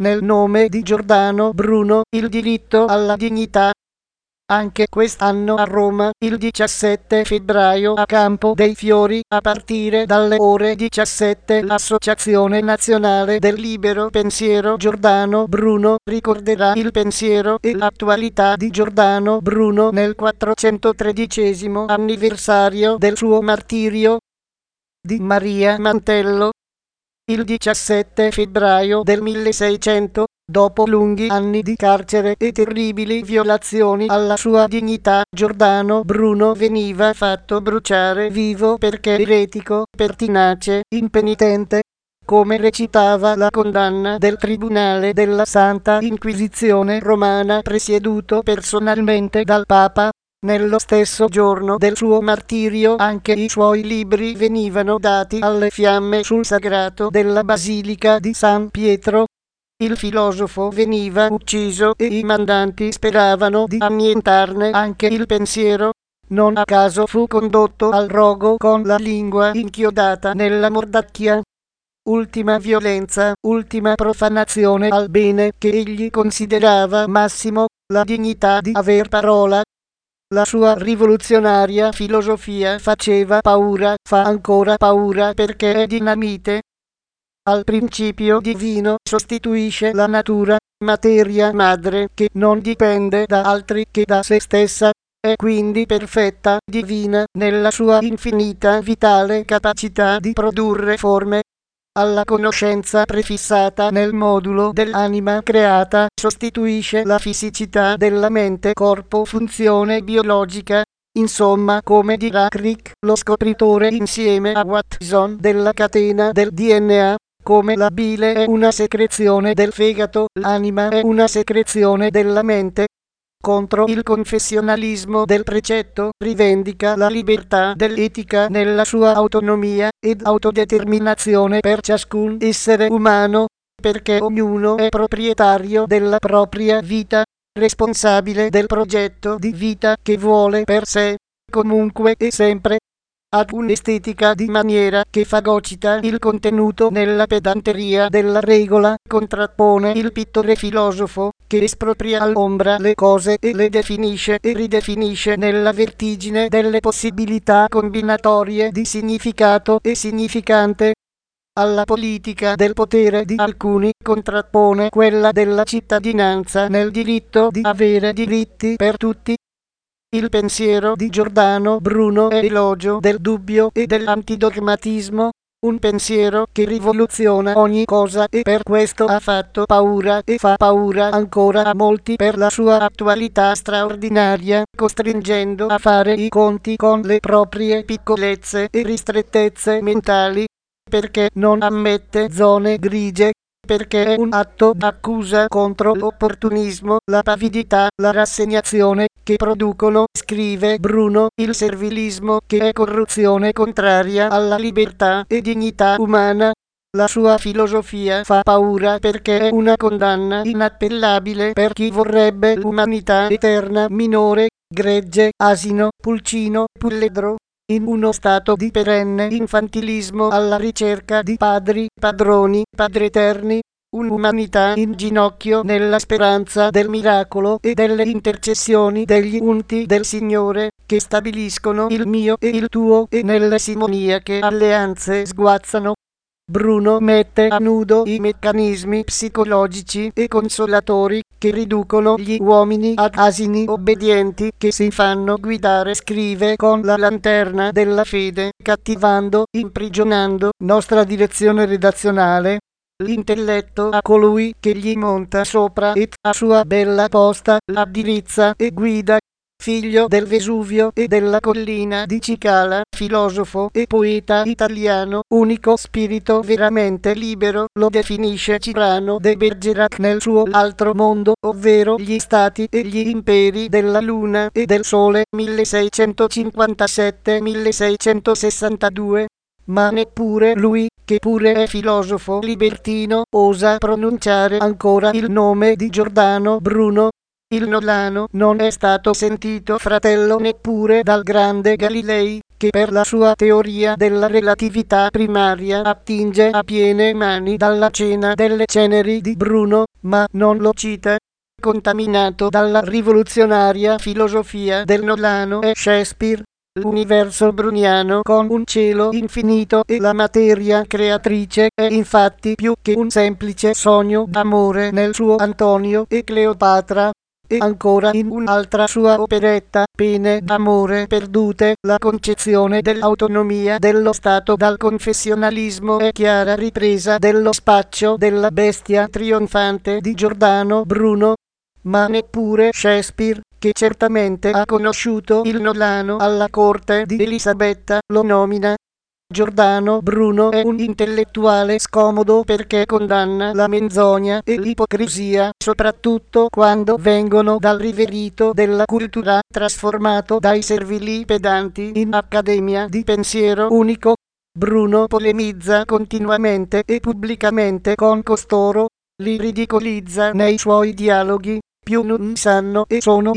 nel nome di Giordano Bruno, il diritto alla dignità. Anche quest'anno a Roma, il 17 febbraio a Campo dei Fiori, a partire dalle ore 17, l'Associazione Nazionale del Libero Pensiero Giordano Bruno ricorderà il pensiero e l'attualità di Giordano Bruno nel 413° anniversario del suo martirio. Di Maria Mantello. Il 17 febbraio del 1600, dopo lunghi anni di carcere e terribili violazioni alla sua dignità, Giordano Bruno veniva fatto bruciare vivo perché eretico, pertinace, impenitente, come recitava la condanna del Tribunale della Santa Inquisizione romana presieduto personalmente dal Papa. Nello stesso giorno del suo martirio anche i suoi libri venivano dati alle fiamme sul sagrato della Basilica di San Pietro. Il filosofo veniva ucciso e i mandanti speravano di annientarne anche il pensiero. Non a caso fu condotto al rogo con la lingua inchiodata nella mordacchia. Ultima violenza, ultima profanazione al bene che egli considerava massimo, la dignità di aver parola. La sua rivoluzionaria filosofia faceva paura, fa ancora paura perché è dinamite. Al principio divino sostituisce la natura, materia madre che non dipende da altri che da se stessa, è quindi perfetta, divina, nella sua infinita vitale capacità di produrre forme. Alla conoscenza prefissata nel modulo dell'anima creata sostituisce la fisicità della mente corpo funzione biologica. Insomma, come dirà Crick, lo scopritore insieme a Watson della catena del DNA, come la bile è una secrezione del fegato, l'anima è una secrezione della mente. Contro il confessionalismo del precetto, rivendica la libertà dell'etica nella sua autonomia ed autodeterminazione per ciascun essere umano, perché ognuno è proprietario della propria vita, responsabile del progetto di vita che vuole per sé, comunque e sempre. Ad un'estetica di maniera che fagocita il contenuto nella pedanteria della regola, contrappone il pittore filosofo, che espropria all'ombra le cose e le definisce e ridefinisce nella vertigine delle possibilità combinatorie di significato e significante. Alla politica del potere di alcuni contrappone quella della cittadinanza nel diritto di avere diritti per tutti. Il pensiero di Giordano Bruno è elogio del dubbio e dell'antidogmatismo, un pensiero che rivoluziona ogni cosa e per questo ha fatto paura e fa paura ancora a molti per la sua attualità straordinaria, costringendo a fare i conti con le proprie piccolezze e ristrettezze mentali, perché non ammette zone grigie, perché è un atto d'accusa contro l'opportunismo, la pavidità, la rassegnazione, che producono, scrive Bruno, il servilismo che è corruzione contraria alla libertà e dignità umana. La sua filosofia fa paura perché è una condanna inappellabile per chi vorrebbe l'umanità eterna minore, gregge, asino, pulcino, puledro, in uno stato di perenne infantilismo alla ricerca di padri, padroni, padreterni, un'umanità in ginocchio nella speranza del miracolo e delle intercessioni degli unti del Signore, che stabiliscono il mio e il tuo e nelle simoniache alleanze sguazzano. Bruno mette a nudo i meccanismi psicologici e consolatori che riducono gli uomini ad asini obbedienti che si fanno guidare, scrive, con la lanterna della fede, cattivando, imprigionando, nostra direzione redazionale, l'intelletto a colui che gli monta sopra et a sua bella posta l'addirizza e guida. Figlio del Vesuvio e della collina di Cicala, filosofo e poeta italiano, unico spirito veramente libero, lo definisce Cyrano de Bergerac nel suo Altro mondo, ovvero gli stati e gli imperi della luna e del sole, 1657-1662. Ma neppure lui, che pure è filosofo libertino, osa pronunciare ancora il nome di Giordano Bruno. Il Nolano non è stato sentito fratello neppure dal grande Galilei, che per la sua teoria della relatività primaria attinge a piene mani dalla cena delle ceneri di Bruno, ma non lo cita, contaminato dalla rivoluzionaria filosofia del Nolano e Shakespeare. L'universo bruniano con un cielo infinito e la materia creatrice è infatti più che un semplice sogno d'amore nel suo Antonio e Cleopatra. E ancora in un'altra sua operetta, Pene d'amore perdute, la concezione dell'autonomia dello Stato dal confessionalismo è chiara ripresa dello spaccio della bestia trionfante di Giordano Bruno. Ma neppure Shakespeare, che certamente ha conosciuto il Nolano alla corte di Elisabetta, lo nomina. Giordano Bruno è un intellettuale scomodo perché condanna la menzogna e l'ipocrisia, soprattutto quando vengono dal riverito della cultura, trasformato dai servili pedanti in accademia di pensiero unico. Bruno polemizza continuamente e pubblicamente con costoro, li ridicolizza nei suoi dialoghi. Più non sanno e sono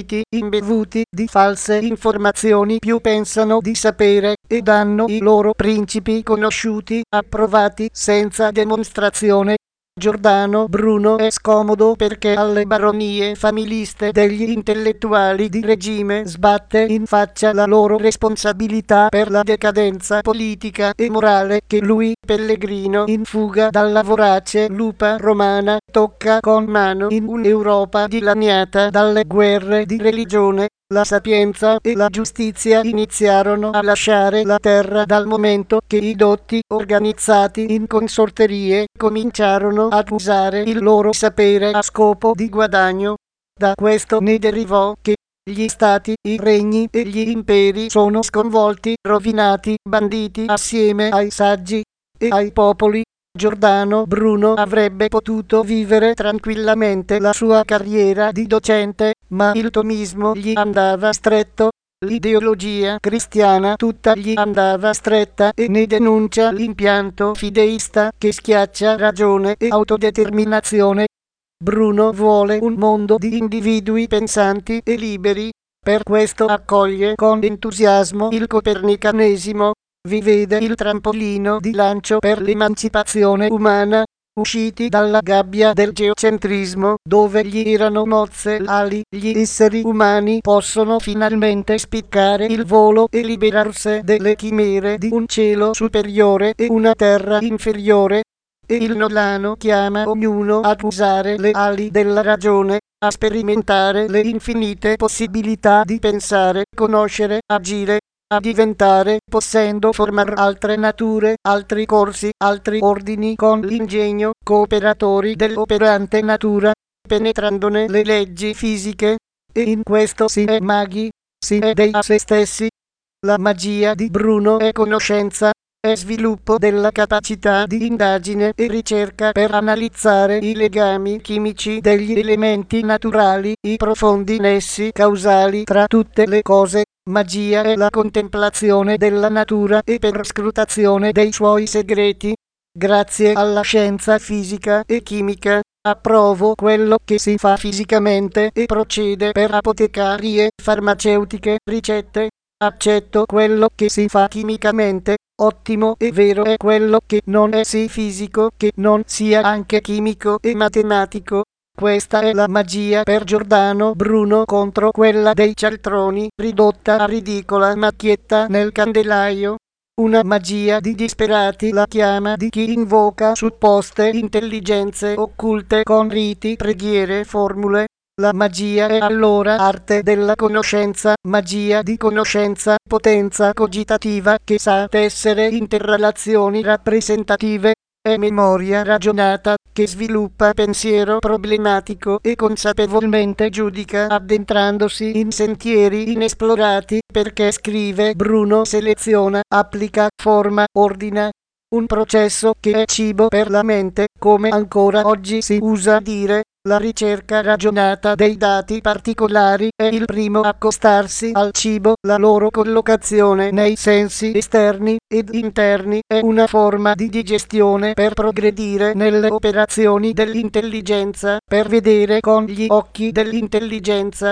imbevuti di false informazioni, più pensano di sapere e danno i loro principi conosciuti, approvati senza dimostrazione. Giordano Bruno è scomodo perché alle baronie familiste degli intellettuali di regime sbatte in faccia la loro responsabilità per la decadenza politica e morale che lui, pellegrino in fuga dalla vorace lupa romana, tocca con mano in un'Europa dilaniata dalle guerre di religione. La sapienza e la giustizia iniziarono a lasciare la terra dal momento che i dotti, organizzati in consorterie, cominciarono ad usare il loro sapere a scopo di guadagno. Da questo ne derivò che gli stati, i regni e gli imperi sono sconvolti, rovinati, banditi assieme ai saggi e ai popoli. Giordano Bruno avrebbe potuto vivere tranquillamente la sua carriera di docente, ma il tomismo gli andava stretto, l'ideologia cristiana tutta gli andava stretta e ne denuncia l'impianto fideista che schiaccia ragione e autodeterminazione. Bruno vuole un mondo di individui pensanti e liberi, per questo accoglie con entusiasmo il copernicanesimo. Vi vede il trampolino di lancio per l'emancipazione umana, usciti dalla gabbia del geocentrismo, dove gli erano mozze ali, gli esseri umani possono finalmente spiccare il volo e liberarsi delle chimere di un cielo superiore e una terra inferiore. E il Nolano chiama ognuno ad usare le ali della ragione, a sperimentare le infinite possibilità di pensare, conoscere, agire, a diventare, possendo formare altre nature, altri corsi, altri ordini con l'ingegno, cooperatori dell'operante natura, penetrandone le leggi fisiche, e in questo si è maghi, si è dei a se stessi. La magia di Bruno è conoscenza, è sviluppo della capacità di indagine e ricerca per analizzare i legami chimici degli elementi naturali, i profondi nessi causali tra tutte le cose. Magia è la contemplazione della natura e perscrutazione dei suoi segreti. Grazie alla scienza fisica e chimica, approvo quello che si fa fisicamente e procede per apotecarie, farmaceutiche, ricette. Accetto quello che si fa chimicamente. Ottimo e vero è quello che non è sì fisico, che non sia anche chimico e matematico. Questa è la magia per Giordano Bruno contro quella dei cialtroni, ridotta a ridicola macchietta nel candelaio. Una magia di disperati, la chiama di chi invoca supposte intelligenze occulte con riti, preghiere, formule. La magia è allora arte della conoscenza, magia di conoscenza, potenza cogitativa che sa tessere interrelazioni rappresentative. È memoria ragionata, che sviluppa pensiero problematico e consapevolmente giudica addentrandosi in sentieri inesplorati, perché scrive Bruno seleziona, applica, forma, ordina. Un processo che è cibo per la mente, come ancora oggi si usa dire. La ricerca ragionata dei dati particolari è il primo accostarsi al cibo, la loro collocazione nei sensi esterni ed interni è una forma di digestione per progredire nelle operazioni dell'intelligenza, per vedere con gli occhi dell'intelligenza.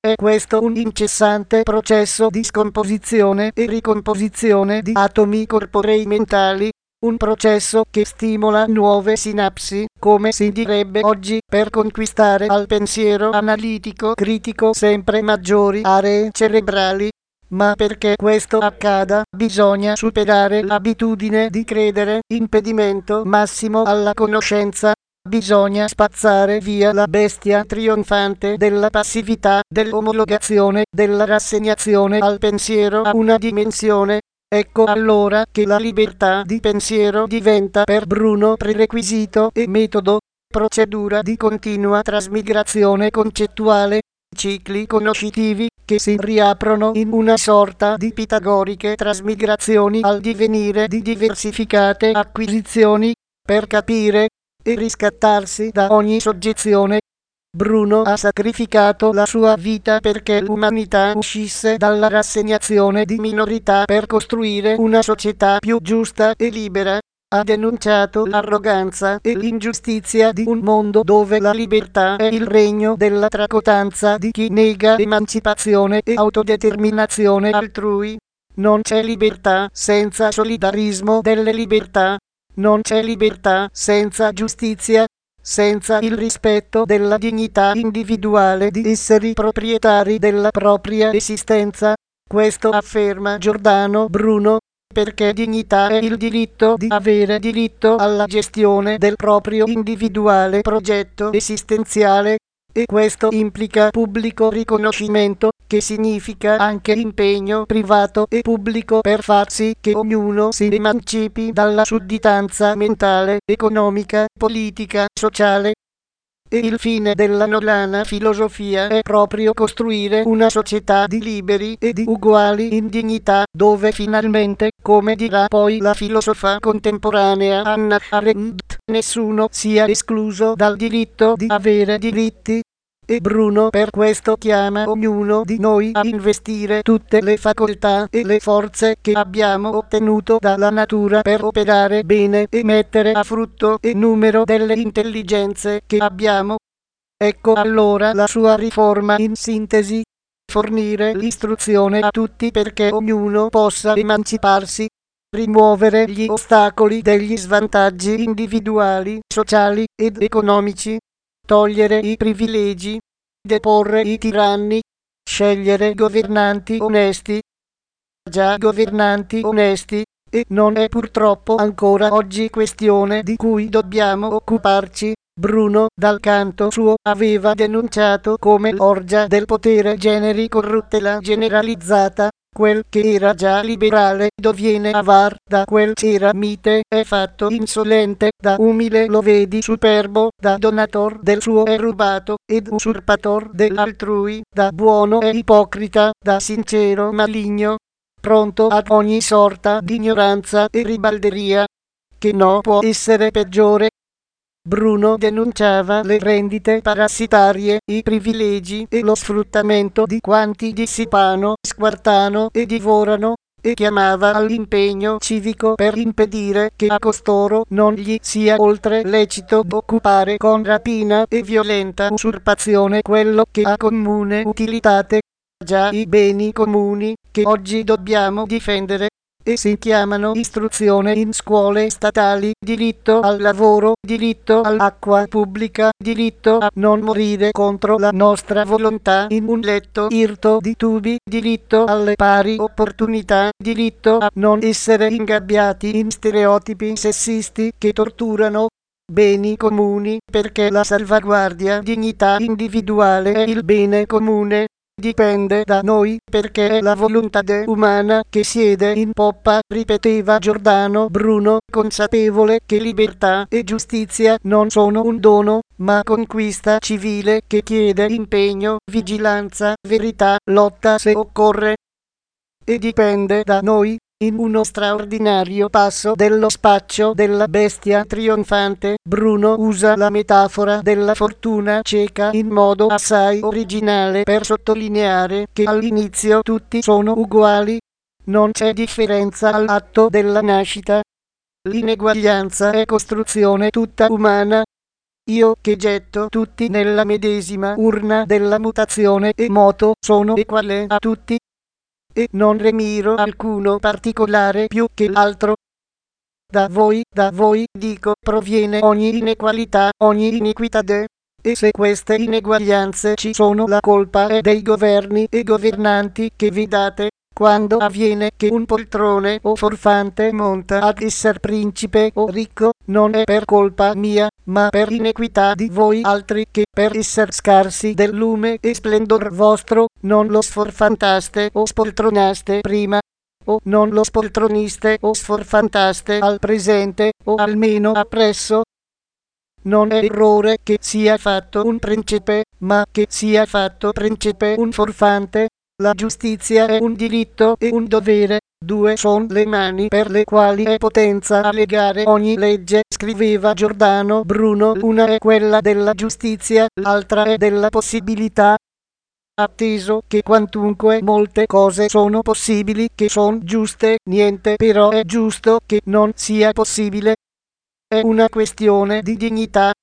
È questo un incessante processo di scomposizione e ricomposizione di atomi corporei mentali, un processo che stimola nuove sinapsi, come si direbbe oggi, per conquistare al pensiero analitico critico sempre maggiori aree cerebrali. Ma perché questo accada, bisogna superare l'abitudine di credere, impedimento massimo alla conoscenza. Bisogna spazzare via la bestia trionfante della passività, dell'omologazione, della rassegnazione al pensiero a una dimensione. Ecco allora che la libertà di pensiero diventa per Bruno prerequisito e metodo, procedura di continua trasmigrazione concettuale, cicli conoscitivi che si riaprono in una sorta di pitagoriche trasmigrazioni al divenire di diversificate acquisizioni, per capire e riscattarsi da ogni soggezione. Bruno ha sacrificato la sua vita perché l'umanità uscisse dalla rassegnazione di minorità per costruire una società più giusta e libera. Ha denunciato l'arroganza e l'ingiustizia di un mondo dove la libertà è il regno della tracotanza di chi nega emancipazione e autodeterminazione altrui. Non c'è libertà senza solidarismo delle libertà. Non c'è libertà senza giustizia, senza il rispetto della dignità individuale di esseri proprietari della propria esistenza. Questo afferma Giordano Bruno, perché dignità è il diritto di avere diritto alla gestione del proprio individuale progetto esistenziale, e questo implica pubblico riconoscimento, che significa anche impegno privato e pubblico per far sì che ognuno si emancipi dalla sudditanza mentale, economica, politica, sociale. E il fine della nolana filosofia è proprio costruire una società di liberi e di uguali in dignità, dove finalmente, come dirà poi la filosofa contemporanea Hannah Arendt, nessuno sia escluso dal diritto di avere diritti. E Bruno per questo chiama ognuno di noi a investire tutte le facoltà e le forze che abbiamo ottenuto dalla natura per operare bene e mettere a frutto il numero delle intelligenze che abbiamo. Ecco allora la sua riforma in sintesi: fornire l'istruzione a tutti perché ognuno possa emanciparsi, rimuovere gli ostacoli degli svantaggi individuali, sociali ed economici, togliere i privilegi, deporre i tiranni, scegliere governanti onesti. Già governanti onesti, e non è purtroppo ancora oggi questione di cui dobbiamo occuparci. Bruno, dal canto suo, aveva denunciato come l'orgia del potere generi corruttela generalizzata. Quel che era già liberale diviene avar, da quel c'era mite è fatto insolente, da umile lo vedi superbo, da donator del suo è rubato, ed usurpator dell'altrui, da buono è ipocrita, da sincero maligno, pronto ad ogni sorta di ignoranza e ribalderia, che no può essere peggiore. Bruno denunciava le rendite parassitarie, i privilegi e lo sfruttamento di quanti dissipano, squartano e divorano, e chiamava all'impegno civico per impedire che a costoro non gli sia oltre lecito occupare con rapina e violenta usurpazione quello che ha comune utilitate, già i beni comuni che oggi dobbiamo difendere, e si chiamano istruzione in scuole statali, diritto al lavoro, diritto all'acqua pubblica, diritto a non morire contro la nostra volontà in un letto irto di tubi, diritto alle pari opportunità, diritto a non essere ingabbiati in stereotipi sessisti che torturano. Beni comuni, perché la salvaguardia dignità individuale è il bene comune. Dipende da noi, perché è la volontà umana che siede in poppa, ripeteva Giordano Bruno, consapevole che libertà e giustizia non sono un dono, ma conquista civile che chiede impegno, vigilanza, verità, lotta se occorre. E dipende da noi, in uno straordinario passo dello spaccio della bestia trionfante, Bruno usa la metafora della fortuna cieca in modo assai originale per sottolineare che all'inizio tutti sono uguali. Non c'è differenza all'atto della nascita. L'ineguaglianza è costruzione tutta umana. Io che getto tutti nella medesima urna della mutazione e moto sono eguale a tutti e non remiro alcuno particolare più che l'altro. Da voi, dico, proviene ogni inequalità, ogni iniquità e se queste ineguaglianze ci sono, la colpa è dei governi e governanti che vi date. Quando avviene che un poltrone o forfante monta ad esser principe o ricco, non è per colpa mia, ma per inequità di voi altri che per esser scarsi del lume e splendor vostro, non lo sforfantaste o spoltronaste prima, o non lo spoltroniste o sforfantaste al presente, o almeno appresso. Non è errore che sia fatto un principe, ma che sia fatto principe un forfante. La giustizia è un diritto e un dovere, due son le mani per le quali è potenza a legare ogni legge, scriveva Giordano Bruno, una è quella della giustizia, l'altra è della possibilità. Atteso che quantunque molte cose sono possibili che son giuste, niente però è giusto che non sia possibile. È una questione di dignità.